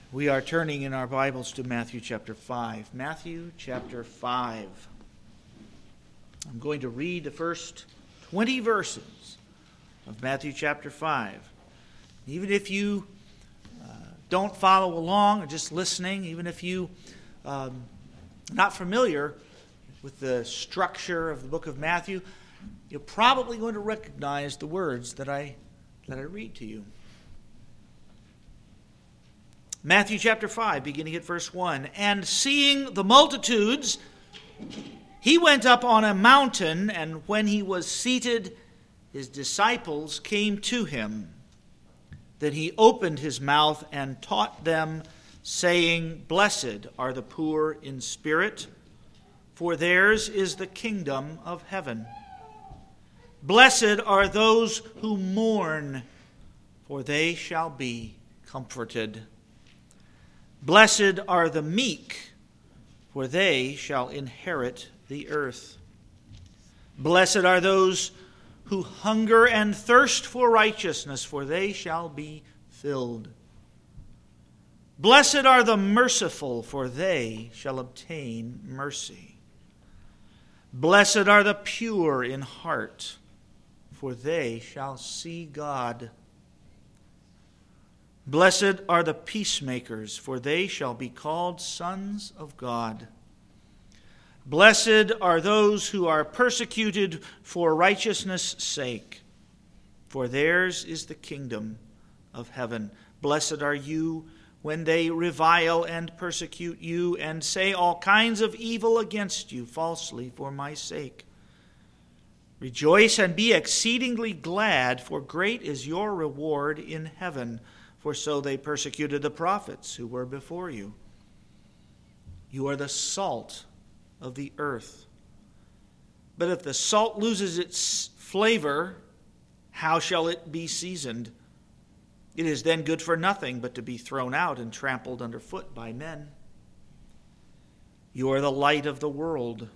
We are turning in our Bibles to Matthew chapter 5. Matthew chapter 5. I'm going to read the first 20 verses of Matthew chapter 5. Even if you don't follow along or just listening, even if you are not familiar with the structure of the book of Matthew, you're probably going to recognize the words that I read to you. Matthew chapter 5, beginning at verse 1. And seeing the multitudes, he went up on a mountain, and when he was seated, his disciples came to him. Then he opened his mouth and taught them, saying, Blessed are the poor in spirit, for theirs is the kingdom of heaven. Blessed are those who mourn, for they shall be comforted. Blessed are the meek, for they shall inherit the earth. Blessed are those who hunger and thirst for righteousness, for they shall be filled. Blessed are the merciful, for they shall obtain mercy. Blessed are the pure in heart, for they shall see God. Blessed are the peacemakers, for they shall be called sons of God. Blessed are those who are persecuted for righteousness' sake, for theirs is the kingdom of heaven. Blessed are you when they revile and persecute you and say all kinds of evil against you falsely for my sake. Rejoice and be exceedingly glad, for great is your reward in heaven. For so they persecuted the prophets who were before you. You are the salt of the earth. But if the salt loses its flavor, how shall it be seasoned? It is then good for nothing but to be thrown out and trampled underfoot by men. You are the light of the world.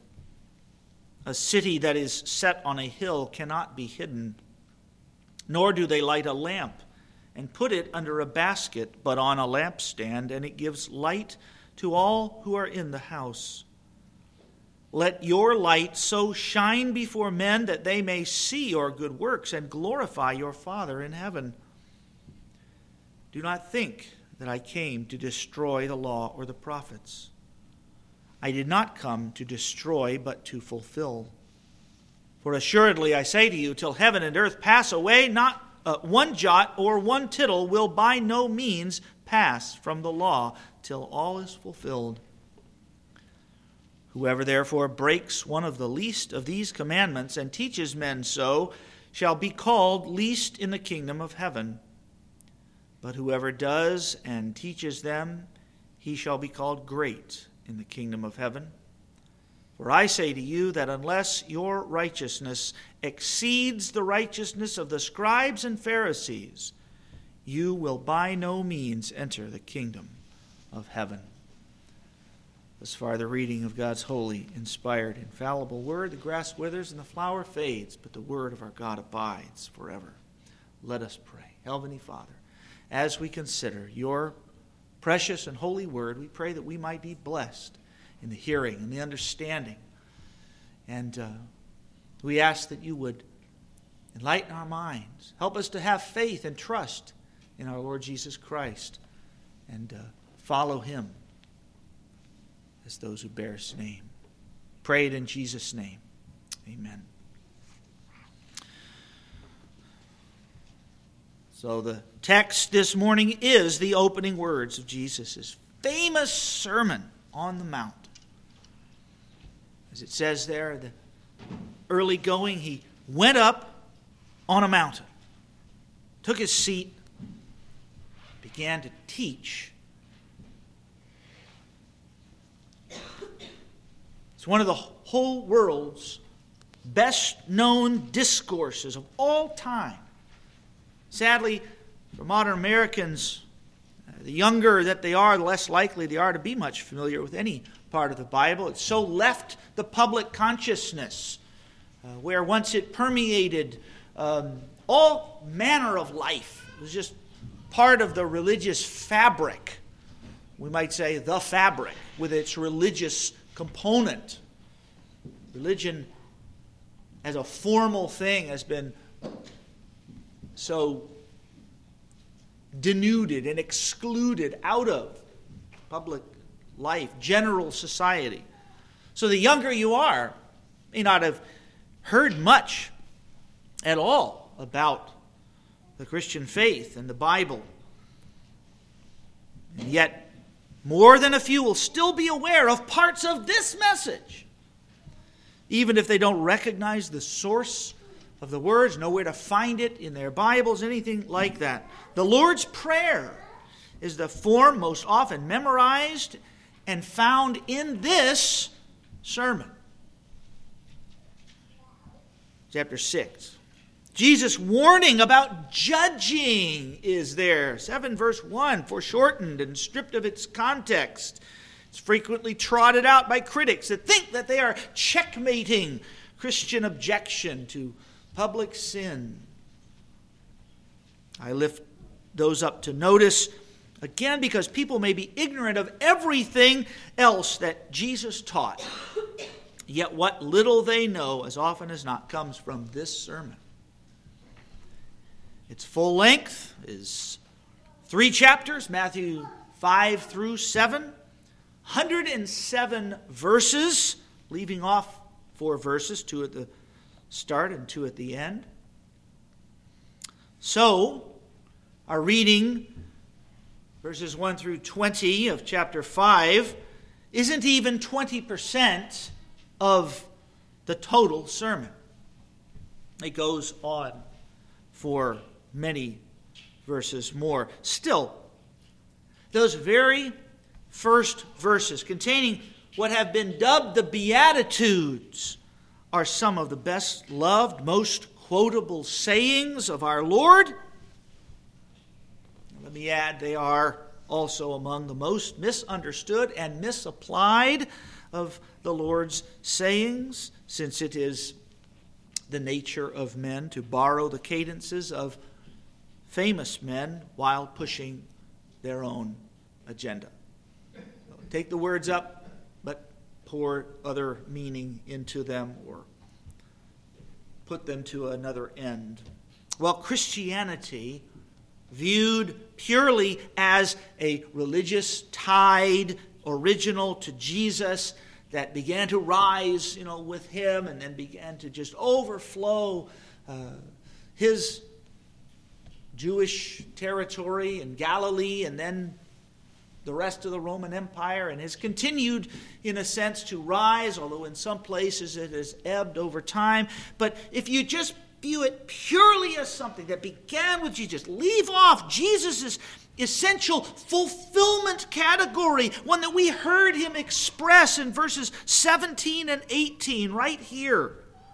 A city that is set on a hill cannot be hidden, nor do they light a lamp and put it under a basket, but on a lampstand, and it gives light to all who are in the house. Let your light so shine before men that they may see your good works and glorify your Father in heaven. Do not think that I came to destroy the law or the prophets. I did not come to destroy, but to fulfill. For assuredly I say to you, till heaven and earth pass away, not one jot or one tittle will by no means pass from the law till all is fulfilled. Whoever therefore breaks one of the least of these commandments and teaches men so shall be called least in the kingdom of heaven. But whoever does and teaches them, he shall be called great in the kingdom of heaven. For I say to you that unless your righteousness exceeds the righteousness of the scribes and Pharisees, you will by no means enter the kingdom of heaven. Thus far the reading of God's holy, inspired, infallible word. The grass withers and the flower fades, but the word of our God abides forever. Let us pray. Heavenly Father, as we consider your precious and holy word, we pray that we might be blessed in the hearing and the understanding. And we ask that you would enlighten our minds. Help us to have faith and trust in our Lord Jesus Christ and follow him as those who bear his name. Pray it in Jesus' name. Amen. So the text this morning is the opening words of Jesus' famous Sermon on the Mount. As it says there, the early going, he went up on a mountain, took his seat, began to teach. It's one of the whole world's best known discourses of all time. Sadly, for modern Americans, the younger that they are, the less likely they are to be much familiar with any part of the Bible. It's so left the public consciousness, where once it permeated all manner of life. It was just part of the religious fabric we might say, the fabric with its religious component. Religion as a formal thing has been so denuded and excluded out of public life, general society. So the younger you are, may not have heard much at all about the Christian faith and the Bible. And yet, more than a few will still be aware of parts of this message, even if they don't recognize the source of the words, know where to find it in their Bibles, anything like that. The Lord's Prayer is the form most often memorized and found in this sermon. Chapter 6. Jesus' warning about judging is there. 7 verse 1, foreshortened and stripped of its context. It's frequently trotted out by critics that think that they are checkmating Christian objection to public sin. I lift those up to notice, again, because people may be ignorant of everything else that Jesus taught. Yet what little they know, as often as not, comes from this sermon. Its full length is 3 chapters, Matthew 5 through 7. 107 verses, leaving off 4 verses, 2 at the start and 2 at the end. So, our reading, verses 1 through 20 of chapter 5, isn't even 20% of the total sermon. It goes on for many verses more. Still, those very first verses containing what have been dubbed the Beatitudes are some of the best loved, most quotable sayings of our Lord. Let me add, they are also among the most misunderstood and misapplied of the Lord's sayings, since it is the nature of men to borrow the cadences of famous men while pushing their own agenda. Take the words up, but pour other meaning into them or put them to another end. Well, Christianity, viewed purely as a religious tide original to Jesus that began to rise, with him and then began to just overflow his Jewish territory in Galilee and then the rest of the Roman Empire, and has continued, in a sense, to rise, although in some places it has ebbed over time. But if you just view it purely as something that began with Jesus, leave off Jesus' essential fulfillment category, one that we heard him express in verses 17 and 18 right here.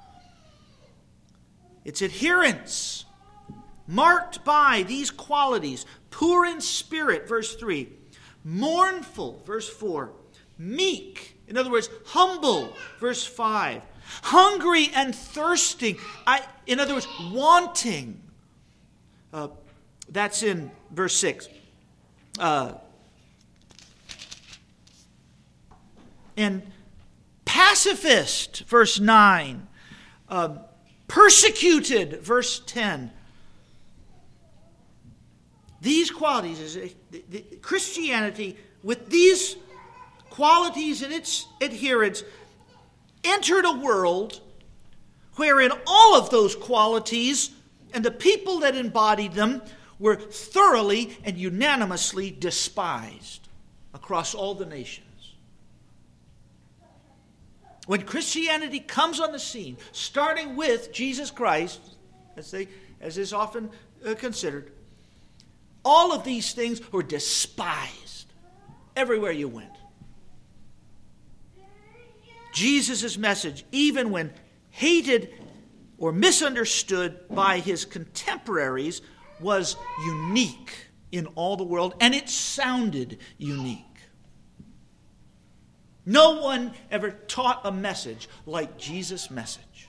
Its adherents, marked by these qualities: poor in spirit, verse 3, mournful, verse 4, meek, in other words, humble, verse 5, hungry and thirsting, in other words, wanting. That's in verse 6. And pacifist, verse 9. Persecuted, verse 10. These qualities, Christianity, with these qualities and its adherents, entered a world wherein all of those qualities and the people that embodied them were thoroughly and unanimously despised across all the nations. When Christianity comes on the scene, starting with Jesus Christ, as is often considered, all of these things were despised everywhere you went. Jesus' message, even when hated or misunderstood by his contemporaries, was unique in all the world, and it sounded unique. No one ever taught a message like Jesus' message.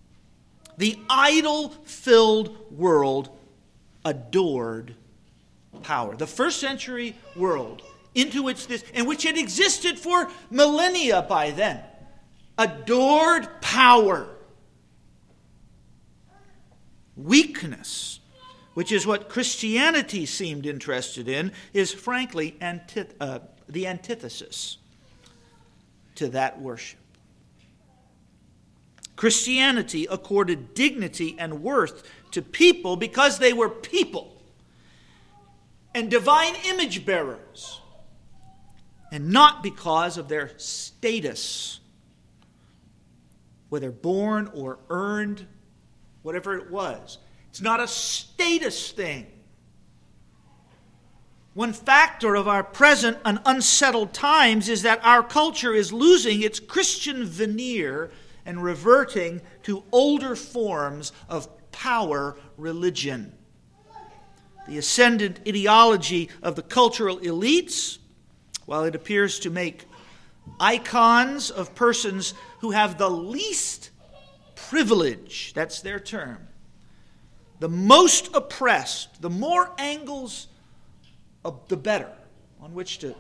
The idol-filled world adored power. The first century world into which in which it existed for millennia by then, adored power. Weakness, which is what Christianity seemed interested in, is frankly the antithesis to that worship. Christianity accorded dignity and worth to people because they were people and divine image bearers, and not because of their status, whether born or earned, whatever it was. It's not a status thing. One factor of our present and unsettled times is that our culture is losing its Christian veneer and reverting to older forms of power religion. The ascendant ideology of the cultural elites, while it appears to make icons of persons who have the least privilege, that's their term, the most oppressed, the more angles, the better, on which to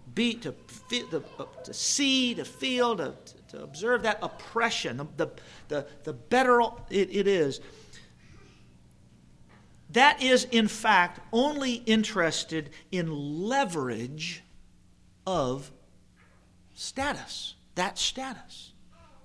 see, to feel, to observe that oppression, the better it is. That is, in fact, only interested in leverage of status, that status.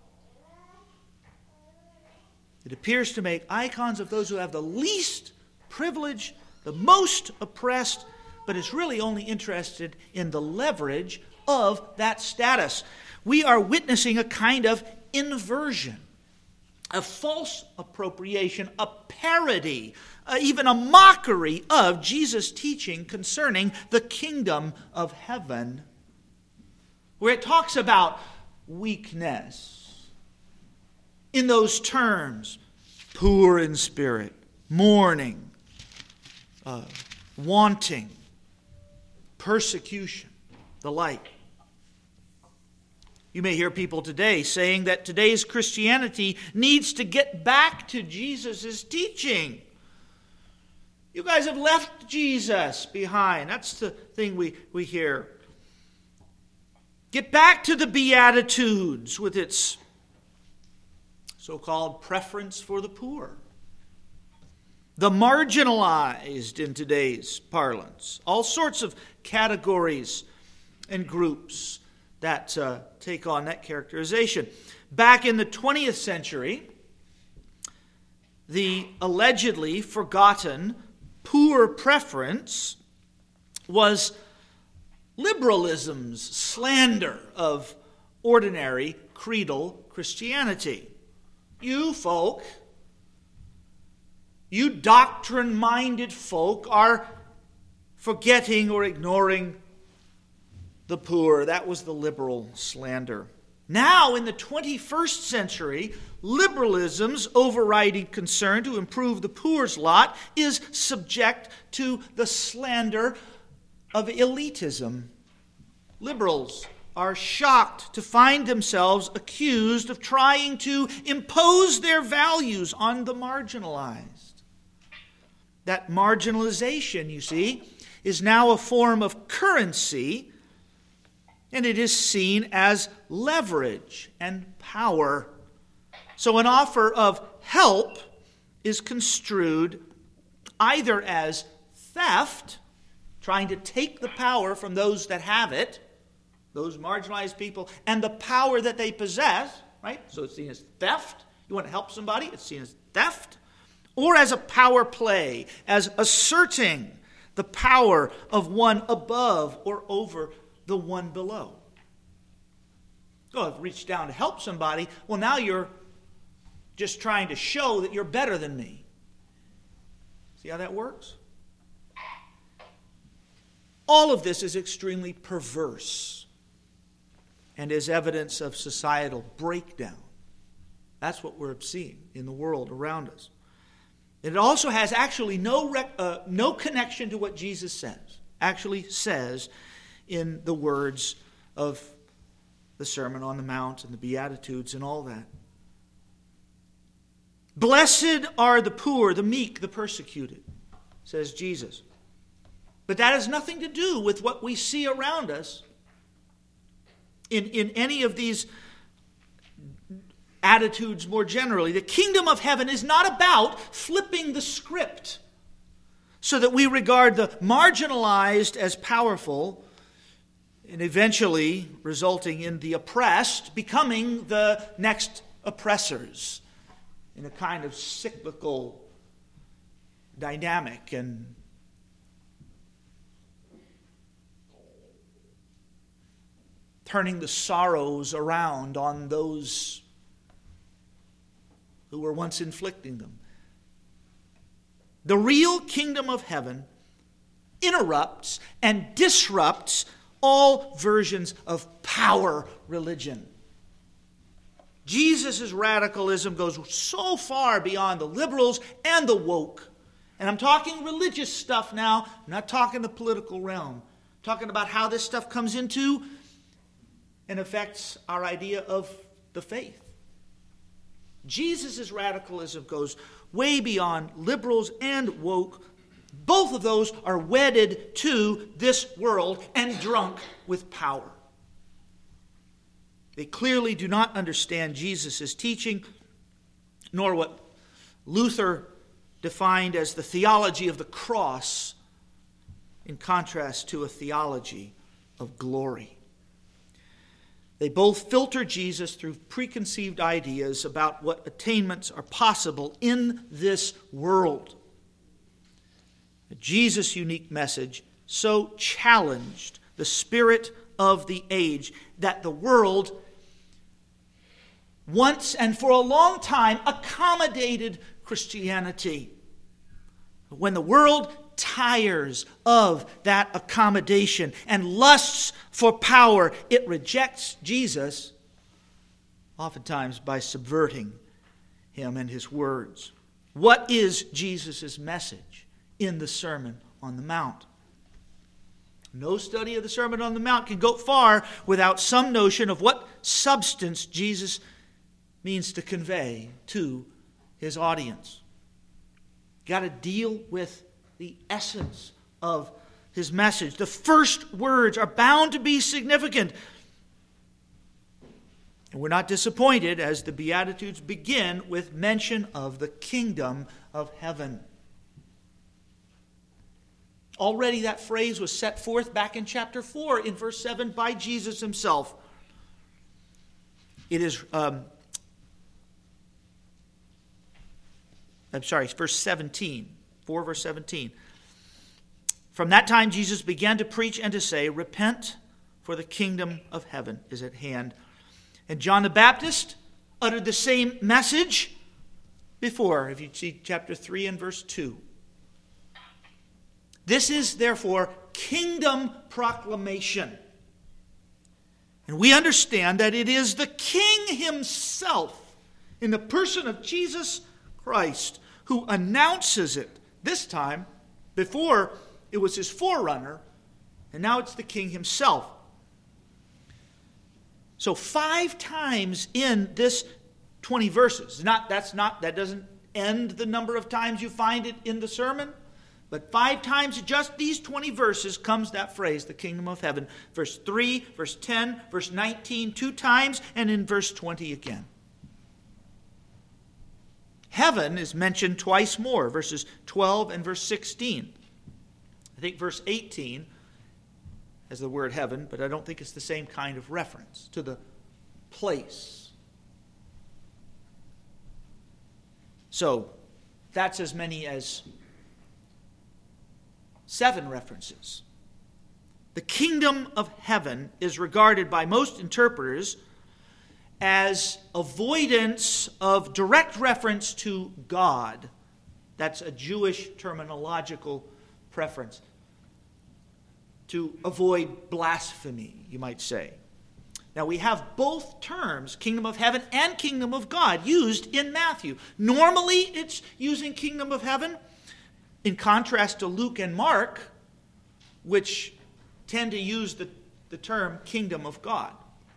It appears to make icons of those who have the least privilege, the most oppressed, but it's really only interested in the leverage of that status. We are witnessing a kind of inversion, a false appropriation, a parody, even a mockery of Jesus' teaching concerning the kingdom of heaven, where it talks about weakness in those terms: poor in spirit, mourning, wanting, persecution, the like. You may hear people today saying that today's Christianity needs to get back to Jesus' teaching. You guys have left Jesus behind. That's the thing we hear. Get back to the Beatitudes with its so-called preference for the poor, the marginalized in today's parlance. All sorts of categories and groups that take on that characterization. Back in the 20th century, the allegedly forgotten poor preference was liberalism's slander of ordinary creedal Christianity. You folk, you doctrine-minded folk, are forgetting or ignoring the poor. That was the liberal slander. Now, in the 21st century, liberalism's overriding concern to improve the poor's lot is subject to the slander of elitism. Liberals are shocked to find themselves accused of trying to impose their values on the marginalized. That marginalization, you see, is now a form of currency, and it is seen as leverage and power. So an offer of help is construed either as theft, trying to take the power from those that have it, those marginalized people, and the power that they possess, right? So it's seen as theft. You want to help somebody, it's seen as theft. Or as a power play, as asserting the power of one above or over the one below. Oh, I've reached down to help somebody. Well, now you're just trying to show that you're better than me. See how that works? All of this is extremely perverse and is evidence of societal breakdown. That's what we're seeing in the world around us. It also has actually no connection to what Jesus says in the words of the Sermon on the Mount and the Beatitudes and all that. Blessed are the poor, the meek, the persecuted, says Jesus. But that has nothing to do with what we see around us in any of these attitudes more generally. The kingdom of heaven is not about flipping the script so that we regard the marginalized as powerful and eventually resulting in the oppressed becoming the next oppressors in a kind of cyclical dynamic and turning the sorrows around on those who were once inflicting them. The real kingdom of heaven interrupts and disrupts all versions of power religion. Jesus' radicalism goes so far beyond the liberals and the woke. And I'm talking religious stuff now. I'm not talking the political realm. I'm talking about how this stuff comes into and affects our idea of the faith. Jesus' radicalism goes way beyond liberals and woke. Both of those are wedded to this world and drunk with power. They clearly do not understand Jesus' teaching, nor what Luther defined as the theology of the cross, in contrast to a theology of glory. They both filter Jesus through preconceived ideas about what attainments are possible in this world. Jesus' unique message so challenged the spirit of the age that the world once and for a long time accommodated Christianity. When the world tires of that accommodation and lusts for power, it rejects Jesus, oftentimes by subverting him and his words. What is Jesus' message in the Sermon on the Mount? No study of the Sermon on the Mount can go far without some notion of what substance Jesus means to convey to his audience. You've got to deal with the essence of his message. The first words are bound to be significant. And we're not disappointed as the Beatitudes begin with mention of the kingdom of heaven. Already that phrase was set forth back in chapter 4 in verse 7 by Jesus himself. It is, verse 17. 4 verse 17. From that time Jesus began to preach and to say, "Repent, for the kingdom of heaven is at hand." And John the Baptist uttered the same message before, if you see chapter 3 and verse 2. This is therefore kingdom proclamation. And we understand that it is the King himself, in the person of Jesus Christ, who announces it. This time, before it was his forerunner, and now it's the King himself. So 5 times in this 20 verses, that doesn't end the number of times you find it in the sermon, but 5 times, just these 20 verses, comes that phrase, the kingdom of heaven. Verse 3, verse 10, verse 19, 2 times, and in verse 20 again. Heaven is mentioned twice more, verses 12 and verse 16. I think verse 18 has the word heaven, but I don't think it's the same kind of reference to the place. So that's as many as 7 references. The kingdom of heaven is regarded by most interpreters as avoidance of direct reference to God. That's a Jewish terminological preference. To avoid blasphemy, you might say. Now we have both terms, kingdom of heaven and kingdom of God, used in Matthew. Normally it's using kingdom of heaven, in contrast to Luke and Mark, which tend to use the term kingdom of God.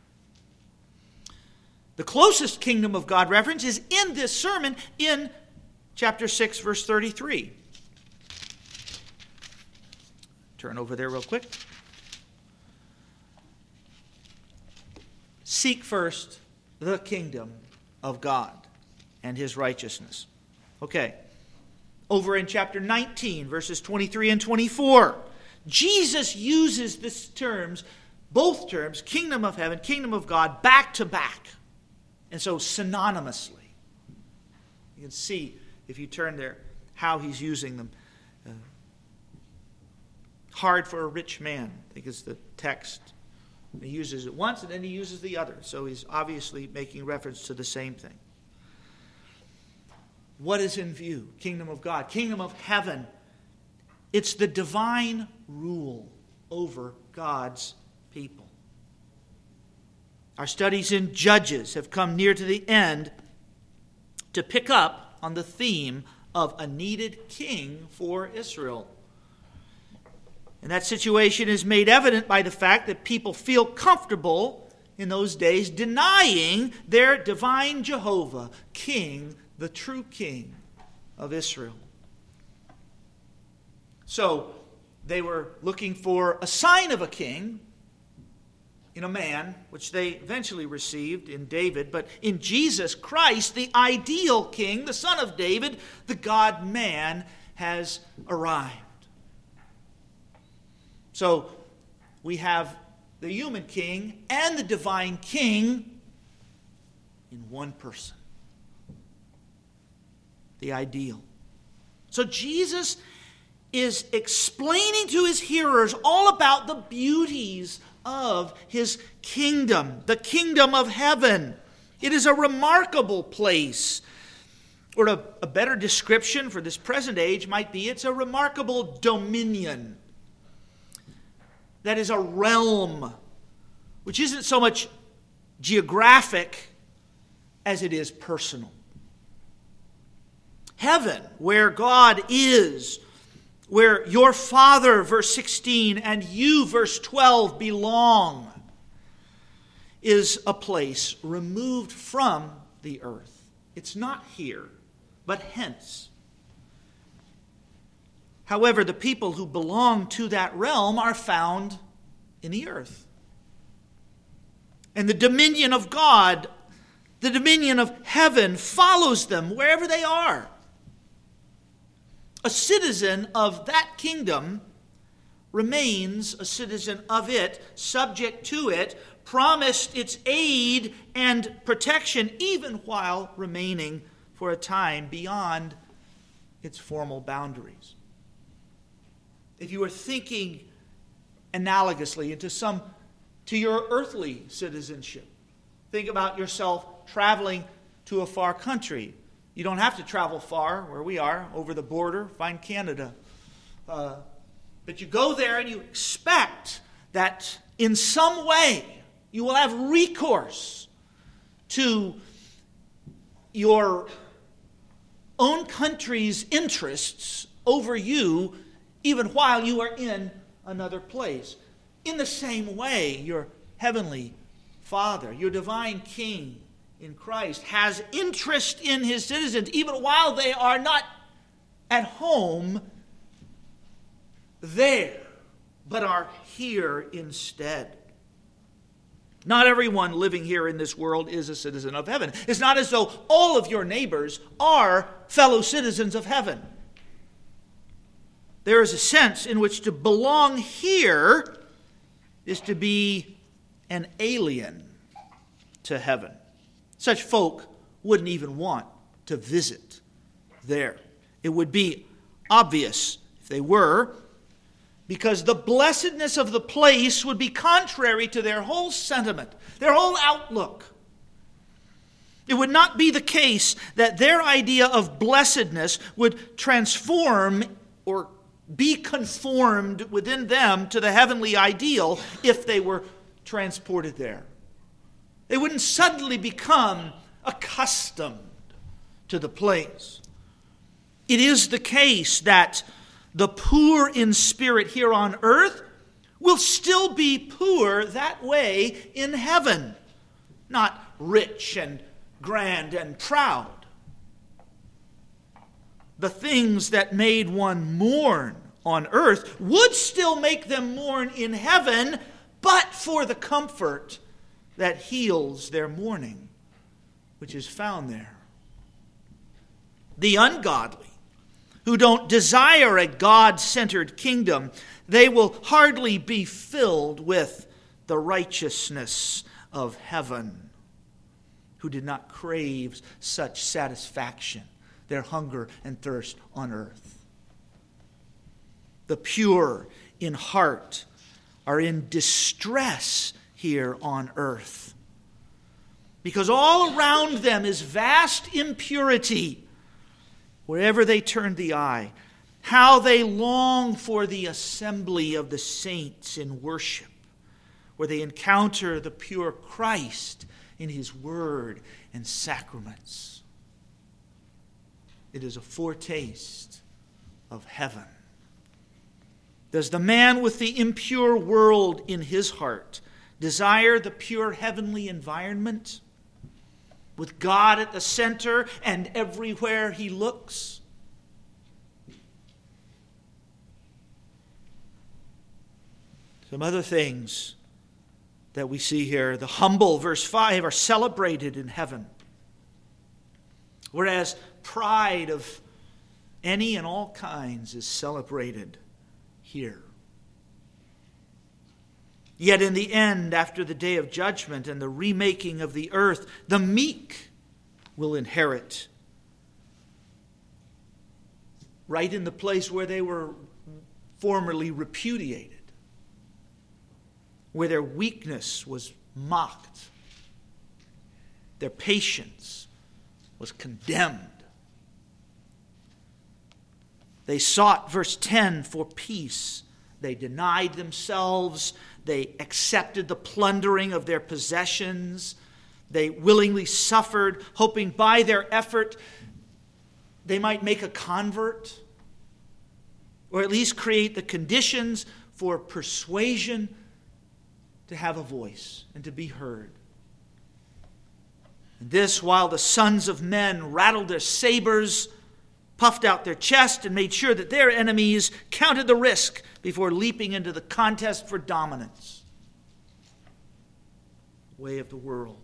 The closest kingdom of God reference is in this sermon in chapter 6, verse 33. Turn over there real quick. Seek first the kingdom of God and his righteousness. Okay. Over in chapter 19, verses 23 and 24, Jesus uses these terms, both terms, kingdom of heaven, kingdom of God, back to back. And so synonymously. You can see, if you turn there, how he's using them. Hard for a rich man, I think is the text. He uses it once and then he uses the other. So he's obviously making reference to the same thing. What is in view? Kingdom of God, kingdom of heaven. It's the divine rule over God's people. Our studies in Judges have come near to the end to pick up on the theme of a needed king for Israel. And that situation is made evident by the fact that people feel comfortable in those days denying their divine Jehovah, King, the true King of Israel. So they were looking for a sign of a king in a man, which they eventually received in David. But in Jesus Christ, the ideal king, the son of David, the God-man, has arrived. So we have the human king and the divine king in one person. The ideal. So Jesus is explaining to his hearers all about the beauties of his kingdom, the kingdom of heaven. It is a remarkable place. Or a better description for this present age might be it's a remarkable dominion. That is a realm which isn't so much geographic as it is personal. Heaven, where God is, where your Father, verse 16, and you, verse 12, belong, is a place removed from the earth. It's not here, but hence. However, the people who belong to that realm are found in the earth. And the dominion of God, the dominion of heaven, follows them wherever they are. A citizen of that kingdom remains a citizen of it, subject to it, promised its aid and protection, even while remaining for a time beyond its formal boundaries. If you were thinking analogously to your earthly citizenship, think about yourself traveling to a far country. You don't have to travel far, where we are, over the border, find Canada. But you go there and you expect that in some way you will have recourse to your own country's interests over you, even while you are in another place. In the same way, your heavenly Father, your divine King in Christ, has interest in his citizens, even while they are not at home there, but are here instead. Not everyone living here in this world is a citizen of heaven. It's not as though all of your neighbors are fellow citizens of heaven. There is a sense in which to belong here is to be an alien to heaven. Such folk wouldn't even want to visit there. It would be obvious if they were, because the blessedness of the place would be contrary to their whole sentiment, their whole outlook. It would not be the case that their idea of blessedness would transform or be conformed within them to the heavenly ideal if they were transported there. They wouldn't suddenly become accustomed to the place. It is the case that the poor in spirit here on earth will still be poor that way in heaven, not rich and grand and proud. The things that made one mourn on earth would still make them mourn in heaven, but for the comfort that heals their mourning, which is found there. The ungodly, who don't desire a God-centered kingdom, they will hardly be filled with the righteousness of heaven, who did not crave such satisfaction, their hunger and thirst on earth. The pure in heart are in distress here on earth, because all around them is vast impurity wherever they turn the eye. How they long for the assembly of the saints in worship, where they encounter the pure Christ in his word and sacraments. It is a foretaste of heaven. Does the man with the impure world in his heart desire the pure heavenly environment, with God at the center and everywhere he looks? Some other things that we see here. The humble, verse 5, are celebrated in heaven, whereas pride of any and all kinds is celebrated here. Yet in the end, after the day of judgment and the remaking of the earth, the meek will inherit, right in the place where they were formerly repudiated, where their weakness was mocked, their patience was condemned. They sought, verse 10, for peace. They denied themselves. They accepted the plundering of their possessions. They willingly suffered, hoping by their effort they might make a convert, or at least create the conditions for persuasion to have a voice and to be heard. And this while the sons of men rattled their sabers, puffed out their chest, and made sure that their enemies counted the risk before leaping into the contest for dominance. Way of the world.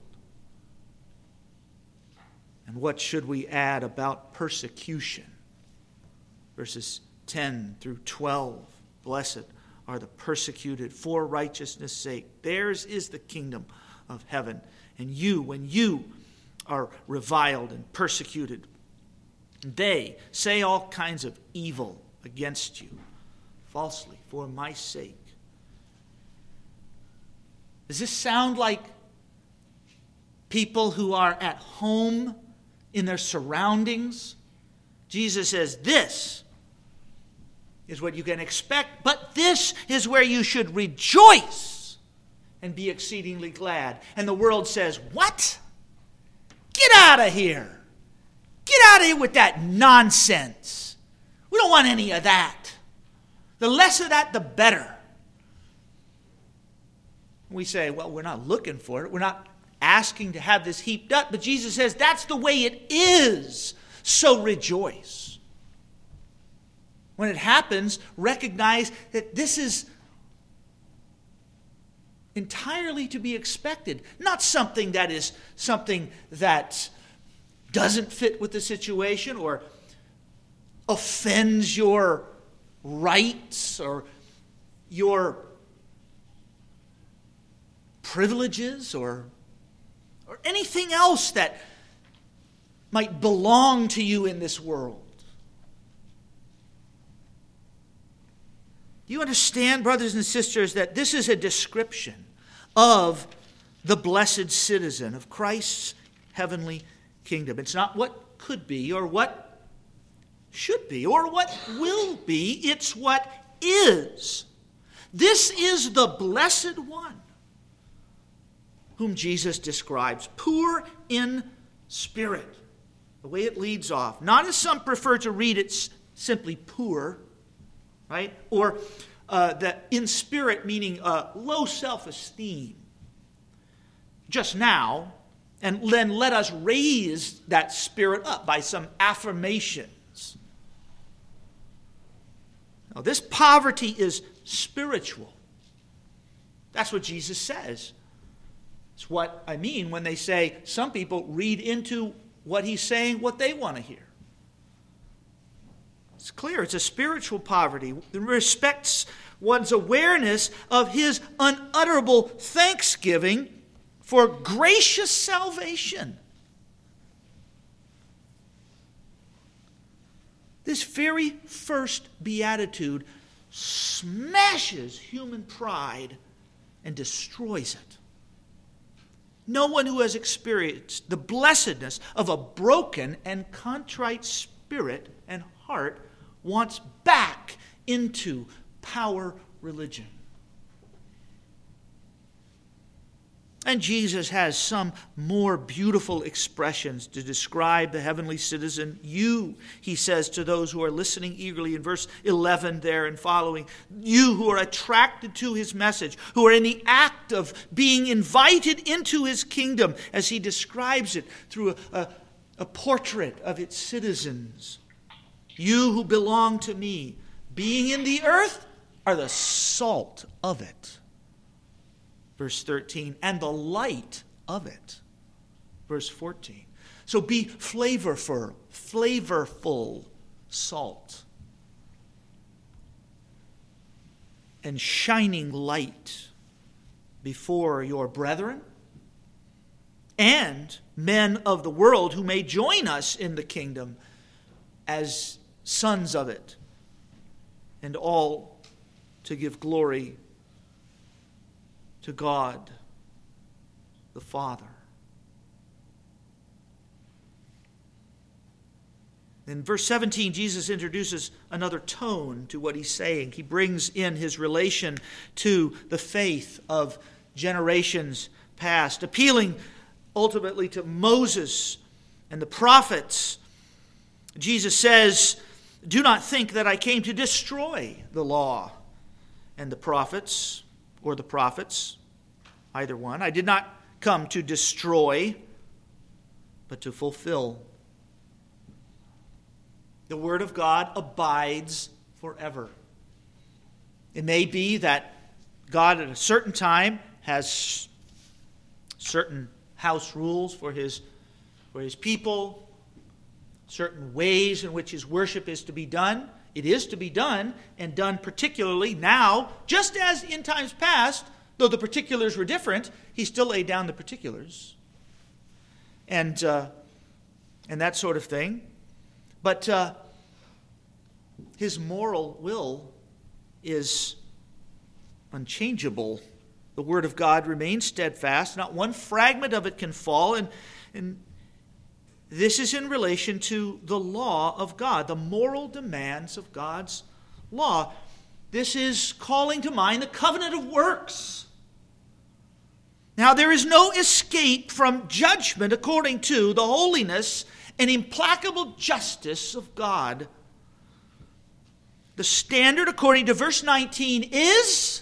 And what should we add about persecution? Verses 10 through 12. Blessed are the persecuted for righteousness' sake. Theirs is the kingdom of heaven. And you, when you are reviled and persecuted, they say all kinds of evil against you, falsely, for my sake. Does this sound like people who are at home in their surroundings? Jesus says, this is what you can expect, but this is where you should rejoice and be exceedingly glad. And the world says, what? Get out of here. Get out of here with that nonsense. We don't want any of that. The less of that, the better. We say, well, we're not looking for it. We're not asking to have this heaped up. But Jesus says, that's the way it is. So rejoice. When it happens, recognize that this is entirely to be expected. Not something that doesn't fit with the situation or offends your rights or your privileges or anything else that might belong to you in this world. Do you understand, brothers and sisters, that this is a description of the blessed citizen of Christ's heavenly kingdom? It's not what could be or what should be or what will be. It's what is. This is the blessed one whom Jesus describes, poor in spirit. The way it leads off, not as some prefer to read it simply poor, right? Or that in spirit meaning low self-esteem. Just now, and then let us raise that spirit up by some affirmations. Now, this poverty is spiritual. That's what Jesus says. It's what I mean when they say some people read into what he's saying what they want to hear. It's clear. It's a spiritual poverty. It respects one's awareness of his unutterable thanksgiving for gracious salvation. This very first beatitude smashes human pride and destroys it. No one who has experienced the blessedness of a broken and contrite spirit and heart wants back into power religion. And Jesus has some more beautiful expressions to describe the heavenly citizen. You, he says to those who are listening eagerly in verse 11 there and following, you who are attracted to his message, who are in the act of being invited into his kingdom, as he describes it through a portrait of its citizens. You who belong to me, being in the earth, are the salt of it. Verse 13, and the light of it. Verse 14. So be flavorful salt. And shining light before your brethren and men of the world who may join us in the kingdom as sons of it, and all to give glory to God the Father. In verse 17, Jesus introduces another tone to what he's saying. He brings in his relation to the faith of generations past, appealing ultimately to Moses and the prophets. Jesus says, do not think that I came to destroy the law and the prophets, or the prophets, either one. I did not come to destroy, but to fulfill. The word of God abides forever. It may be that God at a certain time has certain house rules for his people, certain ways in which his worship is to be done. It is to be done, and done particularly now, just as in times past, though the particulars were different, he still laid down the particulars. And that sort of thing. But his moral will is unchangeable. The word of God remains steadfast. Not one fragment of it can fall. And this is in relation to the law of God, the moral demands of God's law. This is calling to mind the covenant of works. Now, there is no escape from judgment according to the holiness and implacable justice of God. The standard, according to verse 19, is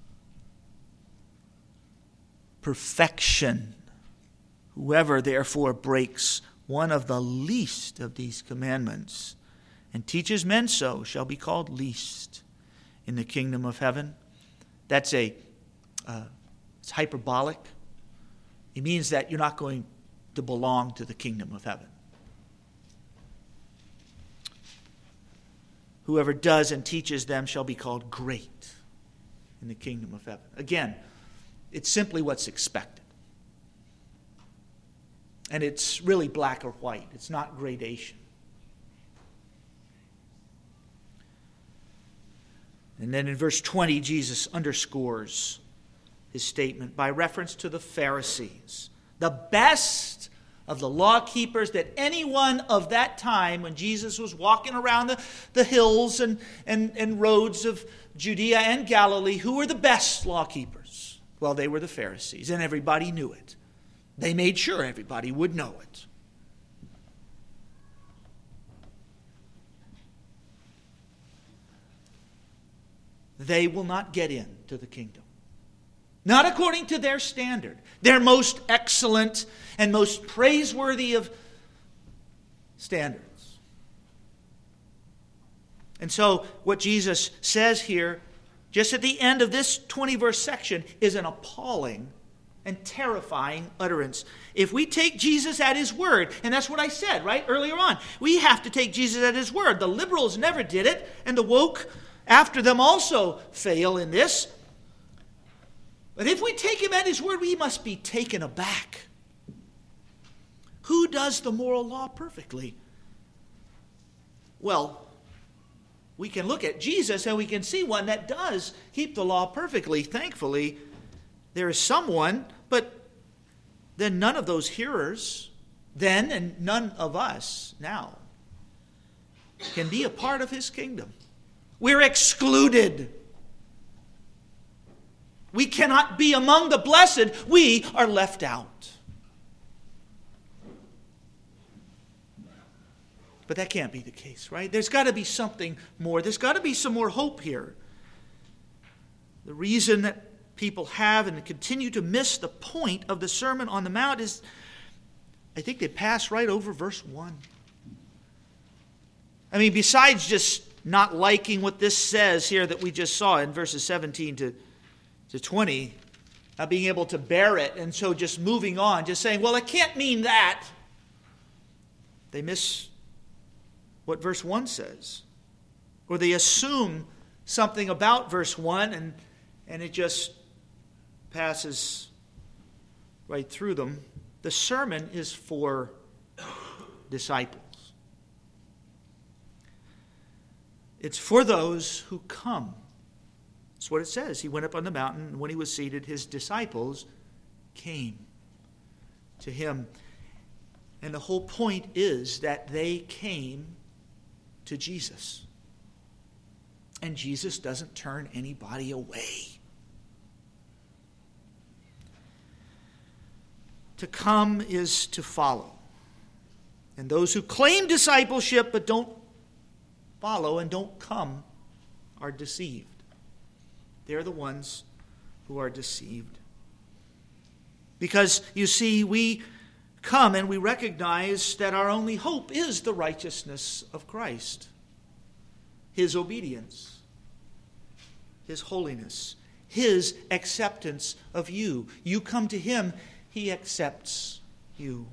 perfection. Whoever, therefore, breaks one of the least of these commandments and teaches men so shall be called least in the kingdom of heaven. That's it's hyperbolic. It means that you're not going to belong to the kingdom of heaven. Whoever does and teaches them shall be called great in the kingdom of heaven. Again, it's simply what's expected. And it's really black or white. It's not gradation. And then in verse 20, Jesus underscores his statement by reference to the Pharisees, the best of the law keepers that anyone of that time, when Jesus was walking around the hills and roads of Judea and Galilee, who were the best law keepers? Well, they were the Pharisees, and everybody knew it. They made sure everybody would know it. They will not get into the kingdom. Not according to their standard. Their most excellent and most praiseworthy of standards. And so what Jesus says here, just at the end of this 20-verse section, is an appalling and terrifying utterance. If we take Jesus at his word, and that's what I said right earlier on, we have to take Jesus at his word. The liberals never did it, and the woke after them also fail in this. But if we take him at his word, we must be taken aback. Who does the moral law perfectly? Well, we can look at Jesus and we can see one that does keep the law perfectly. Thankfully, there is someone, but then none of those hearers then and none of us now can be a part of his kingdom. We're excluded. We cannot be among the blessed. We are left out. But that can't be the case, right? There's got to be something more. There's got to be some more hope here. The reason that people have and continue to miss the point of the Sermon on the Mount is, I think they pass right over verse 1. I mean, besides just not liking what this says here that we just saw in verses 17 to 20, not being able to bear it, and so just moving on, just saying, well, it can't mean that. They miss what verse 1 says. Or they assume something about verse 1 and it just passes right through them. The sermon is for disciples. It's for those who come. That's what it says. He went up on the mountain, and when he was seated, his disciples came to him. And the whole point is that they came to Jesus. And Jesus doesn't turn anybody away. To come is to follow. And those who claim discipleship but don't follow and don't come are deceived. They're the ones who are deceived. Because, you see, we come and we recognize that our only hope is the righteousness of Christ. His obedience. His holiness. His acceptance of you. You come to him, he accepts you.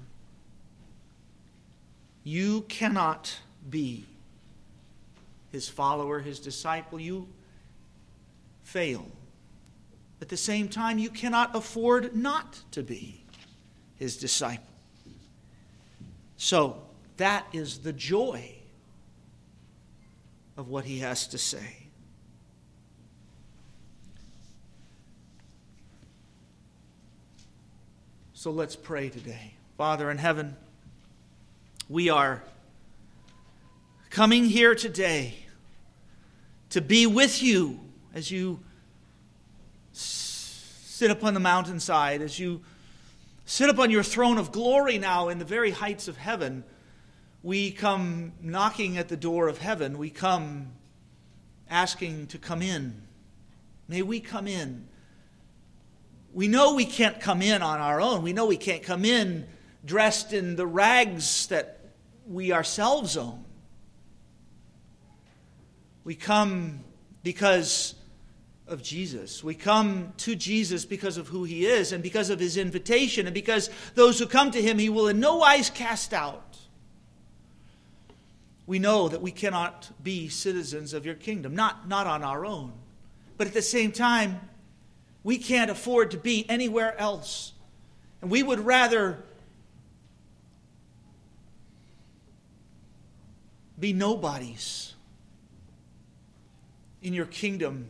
You cannot be his follower, his disciple. You fail. At the same time, you cannot afford not to be his disciple. So, that is the joy of what he has to say. So let's pray today. Father in heaven, we are coming here today to be with you as you sit upon the mountainside, as you sit upon your throne of glory now in the very heights of heaven. We come knocking at the door of heaven. We come asking to come in. May we come in. We know we can't come in on our own. We know we can't come in dressed in the rags that we ourselves own. We come because of Jesus. We come to Jesus because of who he is and because of his invitation and because those who come to him he will in no wise cast out. We know that we cannot be citizens of your kingdom, not on our own. But at the same time, we can't afford to be anywhere else. And we would rather be nobodies in your kingdom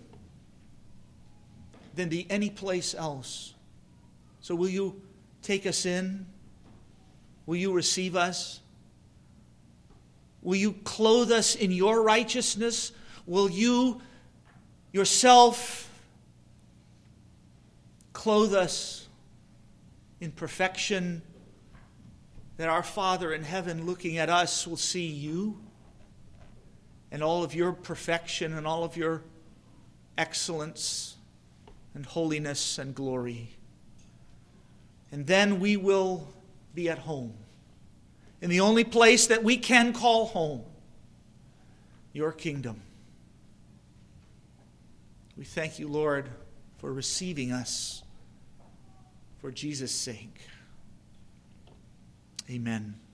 than be any place else. So will you take us in? Will you receive us? Will you clothe us in your righteousness? Will you yourself clothe us in perfection, that our Father in heaven looking at us will see you and all of your perfection and all of your excellence and holiness and glory. And then we will be at home, in the only place that we can call home, your kingdom. We thank you, Lord, for receiving us for Jesus' sake. Amen.